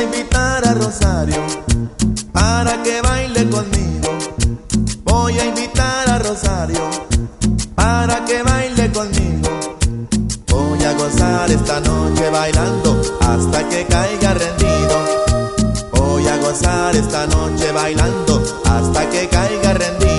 invitar a Rosario para que baile conmigo. Voy a invitar a Rosario para que baile conmigo. Voy a gozar esta noche bailando hasta que caiga rendido. Voy a gozar esta noche bailando hasta que caiga rendido.